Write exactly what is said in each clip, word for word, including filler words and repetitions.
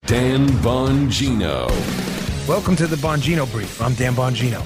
Dan Bongino. Welcome to the Bongino Brief. I'm Dan Bongino.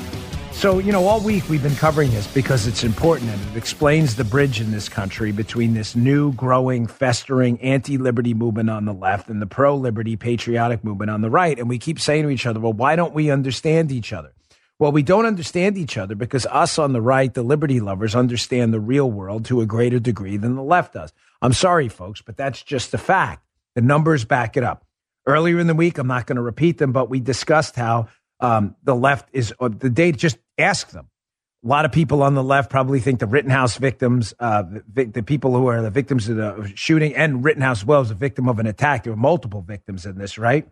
So, you know, all week we've been covering this because it's important and it explains the bridge in this country between this new, growing, festering anti-liberty movement on the left and the pro-liberty patriotic movement on the right. And we keep saying to each other, well, why don't we understand each other? Well, we don't understand each other because us on the right, the liberty lovers, understand the real world to a greater degree than the left does. I'm sorry, folks, but that's just a fact. The numbers back it up. Earlier in the week, I'm not going to repeat them, but we discussed how um, the left is, uh, the data, just ask them. A lot of people on the left probably think the Rittenhouse victims, uh, the, the people who are the victims of the shooting, and Rittenhouse as well as a victim of an attack. There were multiple victims in this, right?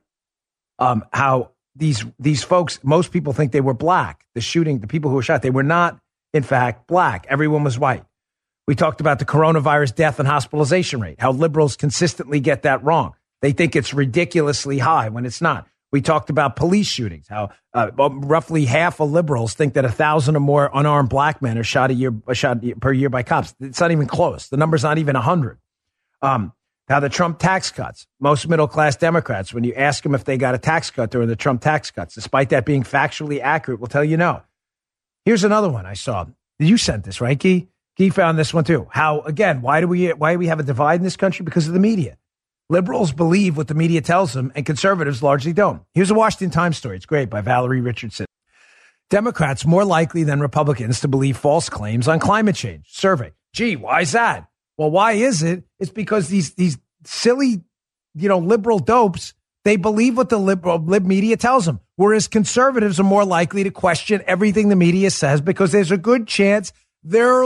Um, how these these folks, most people think they were black. The shooting, the people who were shot, they were not, in fact, black. Everyone was white. We talked about the coronavirus death and hospitalization rate, how liberals consistently get that wrong. They think it's ridiculously high when it's not. We talked about police shootings, how uh, roughly half of liberals think that a thousand or more unarmed black men are shot a year, a shot per year by cops. It's not even close. The number's not even a hundred. Um, how the Trump tax cuts, most middle-class Democrats, when you ask them if they got a tax cut during the Trump tax cuts, despite that being factually accurate, will tell you no. Here's another one I saw. You sent this, right, Guy? Guy found this one too. How, again, why do we why do we have a divide in this country? Because of the media. Liberals believe what the media tells them, and conservatives largely don't. Here's a Washington Times story. It's great, by Valerie Richardson. Democrats more likely than Republicans to believe false claims on climate change. Survey. Gee, why is that? Well, why is it? It's because these these silly, you know, liberal dopes, they believe what the liberal lib media tells them, whereas conservatives are more likely to question everything the media says because there's a good chance they're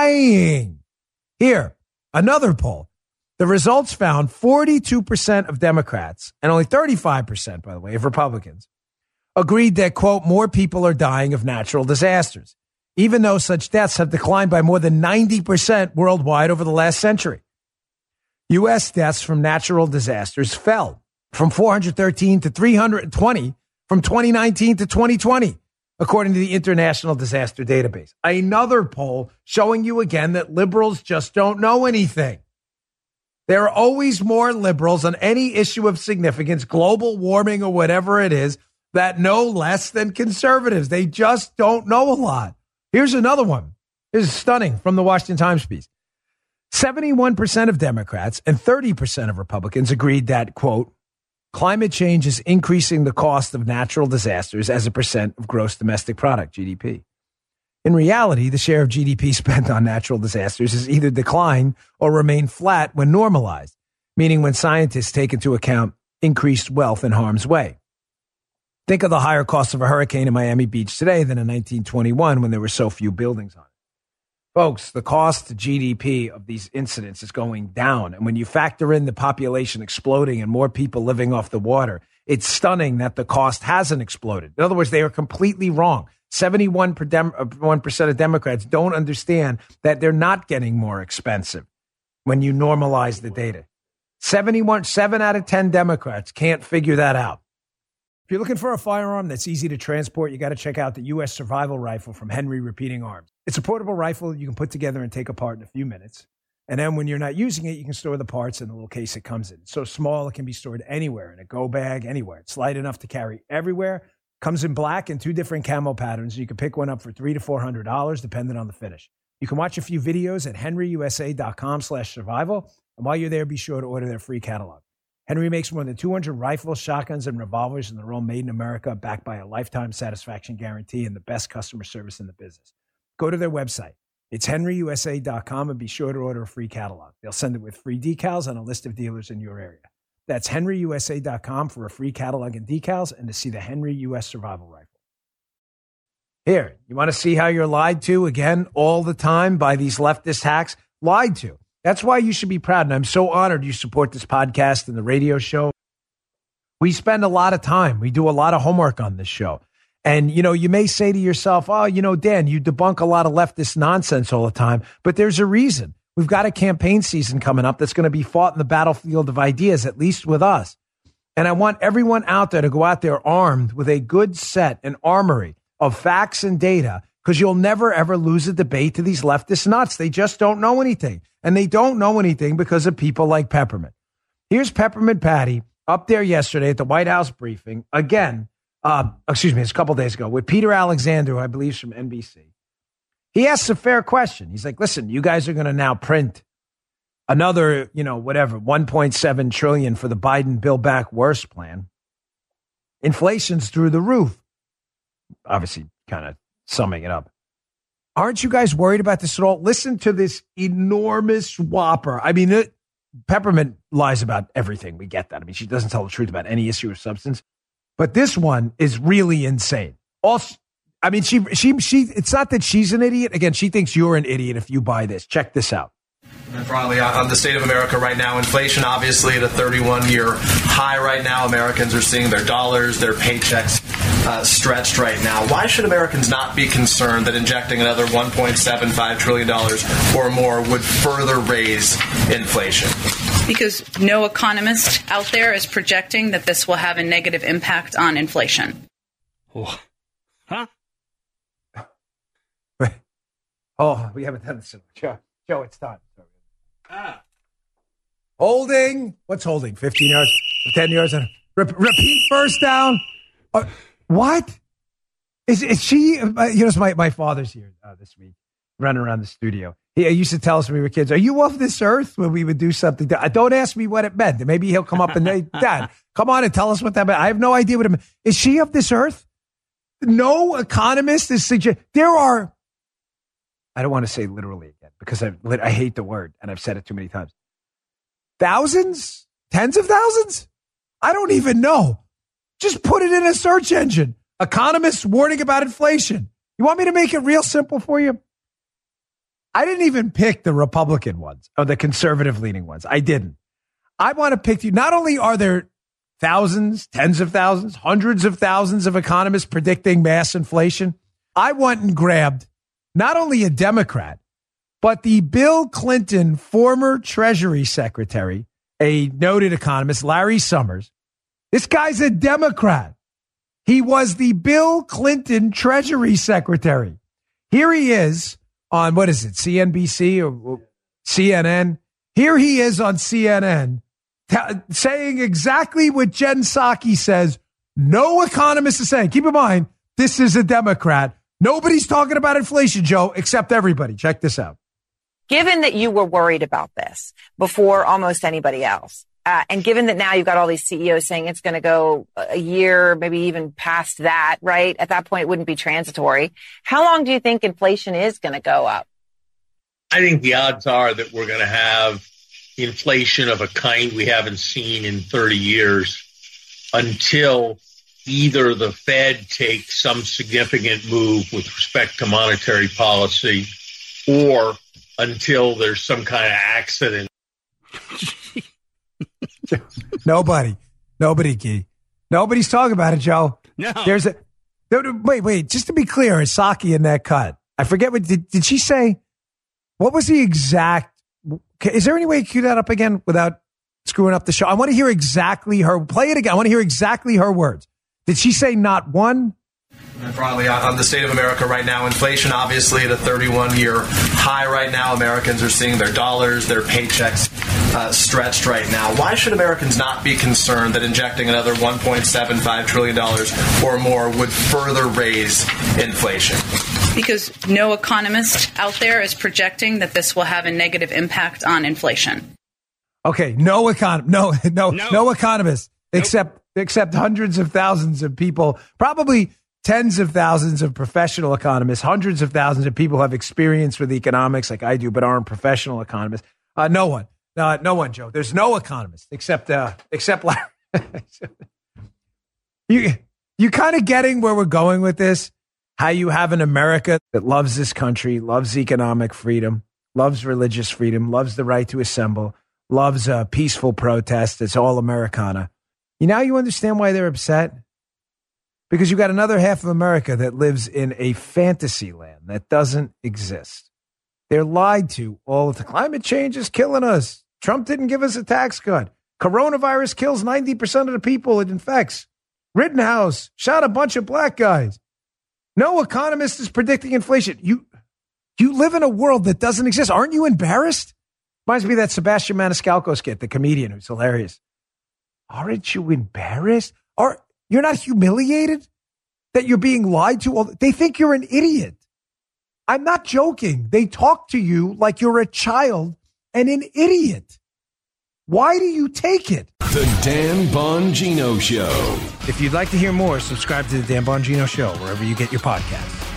lying. Here, another poll. The results found forty-two percent of Democrats and only thirty-five percent, by the way, of Republicans agreed that, quote, more people are dying of natural disasters, even though such deaths have declined by more than ninety percent worldwide over the last century. U S deaths from natural disasters fell from four hundred thirteen to three hundred twenty from twenty nineteen to twenty twenty, according to the International Disaster Database. Another poll showing you again that liberals just don't know anything. There are always more liberals on any issue of significance, global warming or whatever it is, that know less than conservatives. They just don't know a lot. Here's another one. This is stunning from the Washington Times piece. seventy-one percent of Democrats and thirty percent of Republicans agreed that, quote, climate change is increasing the cost of natural disasters as a percent of gross domestic product, G D P. In reality, the share of G D P spent on natural disasters has either declined or remained flat when normalized, meaning when scientists take into account increased wealth in harm's way. Think of the higher cost of a hurricane in Miami Beach today than in nineteen twenty-one when there were so few buildings on it. Folks, the cost to G D P of these incidents is going down. And when you factor in the population exploding and more people living off the water, it's stunning that the cost hasn't exploded. In other words, they are completely wrong. seventy-one percent of Democrats don't understand that they're not getting more expensive when you normalize the data. seventy-one, seven out of ten Democrats can't figure that out. If you're looking for a firearm that's easy to transport, you got to check out the U S Survival Rifle from Henry Repeating Arms. It's a portable rifle you can put together and take apart in a few minutes. And then when you're not using it, you can store the parts in the little case it comes in. It's so small, it can be stored anywhere, in a go bag, anywhere. It's light enough to carry everywhere. Comes in black and two different camo patterns. You can pick one up for three to four hundred dollars, depending on the finish. You can watch a few videos at henryusa.com slash survival. And while you're there, be sure to order their free catalog. Henry makes more than two hundred rifles, shotguns, and revolvers, and they're all made in America, backed by a lifetime satisfaction guarantee and the best customer service in the business. Go to their website. It's henry u s a dot com and be sure to order a free catalog. They'll send it with free decals and a list of dealers in your area. That's henry u s a dot com for a free catalog and decals and to see the Henry U S Survival Rifle. Here, you want to see how you're lied to again all the time by these leftist hacks? Lied to. That's why you should be proud. And I'm so honored you support this podcast and the radio show. We spend a lot of time. We do a lot of homework on this show. And, you know, you may say to yourself, oh, you know, Dan, you debunk a lot of leftist nonsense all the time. But there's a reason. We've got a campaign season coming up that's going to be fought in the battlefield of ideas, at least with us. And I want everyone out there to go out there armed with a good set and armory of facts and data, because you'll never, ever lose a debate to these leftist nuts. They just don't know anything. And they don't know anything because of people like Peppermint. Here's Peppermint Patty up there yesterday at the White House briefing, again, uh, excuse me, it's a couple days ago, with Peter Alexander, who I believe is from N B C. He asks a fair question. He's like, listen, you guys are going to now print another, you know, whatever, one point seven trillion dollars for the Biden Build Back Worse plan. Inflation's through the roof. Obviously, kind of summing it up. Aren't you guys worried about this at all? Listen to this enormous whopper. I mean, it, Peppermint lies about everything. We get that. I mean, she doesn't tell the truth about any issue or substance. But this one is really insane. Also, I mean, she, she, she, it's not that she's an idiot. Again, she thinks you're an idiot if you buy this. Check this out. And broadly on the state of America right now, inflation obviously at a thirty-one year high right now. Americans are seeing their dollars, their paychecks uh, stretched right now. Why should Americans not be concerned that injecting another one point seven five trillion dollars or more would further raise inflation? Because no economist out there is projecting that this will have a negative impact on inflation. Oh. Huh? Oh, we haven't done this in Joe. Joe, it's time. Ah. Holding. What's holding? fifteen yards, ten yards. Re- repeat first down. Uh, what? Is, is she, uh, you know, my, my father's here uh, this week, running around the studio. He used to tell us when we were kids, are you off this earth? When we would do something. To, don't ask me what it meant. Maybe he'll come up and say, Dad, come on and tell us what that meant. I have no idea what it meant. Is she of this earth? No economist is suggesting. There are, I don't want to say literally again because I I hate the word and I've said it too many times. Thousands? Tens of thousands? I don't even know. Just put it in a search engine. Economists warning about inflation. You want me to make it real simple for you? I didn't even pick the Republican ones or the conservative leaning ones. I didn't. I want to pick you. Not only are there thousands, tens of thousands, hundreds of thousands of economists predicting mass inflation, I went and grabbed not only a Democrat, but the Bill Clinton former Treasury Secretary, a noted economist, Larry Summers. This guy's a Democrat. He was the Bill Clinton Treasury Secretary. Here he is on, what is it, C N B C or C N N? Here he is on C N N t- saying exactly what Jen Psaki says no economist is saying. Keep in mind, this is a Democrat. Nobody's talking about inflation, Joe, except everybody. Check this out. Given that you were worried about this before almost anybody else, uh, and given that now you've got all these C E Os saying it's going to go a year, maybe even past that, right? At that point, it wouldn't be transitory. How long do you think inflation is going to go up? I think the odds are that we're going to have inflation of a kind we haven't seen in thirty years until either the Fed takes some significant move with respect to monetary policy or until there's some kind of accident. Nobody. Nobody, Key. Nobody's talking about it, Joe. No. There's a wait, wait, just to be clear, is Psaki in that cut? I forget what did, did she say? What was the exact is there any way to cue that up again without screwing up the show? I want to hear exactly her play it again. I want to hear exactly her words. Did she say not one? And broadly on the state of America right now, inflation obviously at a thirty-one year high right now. Americans are seeing their dollars, their paychecks uh, stretched right now. Why should Americans not be concerned that injecting another one point seven five trillion dollars or more would further raise inflation? Because no economist out there is projecting that this will have a negative impact on inflation. Okay, no econ, no, no, no, no economists nope. except except hundreds of thousands of people, probably tens of thousands of professional economists, hundreds of thousands of people who have experience with economics like I do, but aren't professional economists. Uh, no one, uh, no one, Joe. There's no economist except uh, except Larry. you you kind of getting where we're going with this? How you have an America that loves this country, loves economic freedom, loves religious freedom, loves the right to assemble, loves a peaceful protest. It's all Americana. You now you understand why they're upset? Because you got another half of America that lives in a fantasy land that doesn't exist. They're lied to all the time. Climate change is killing us. Trump didn't give us a tax cut. Coronavirus kills ninety percent of the people it infects. Rittenhouse shot a bunch of black guys. No economist is predicting inflation. You you live in a world that doesn't exist. Aren't you embarrassed? Reminds me of that Sebastian Maniscalco skit, the comedian who's hilarious. Aren't you embarrassed? Are you're not humiliated that you're being lied to? They think you're an idiot. I'm not joking. They talk to you like you're a child and an idiot. Why do you take it? The Dan Bongino Show. If you'd like to hear more, subscribe to the Dan Bongino Show wherever you get your podcasts.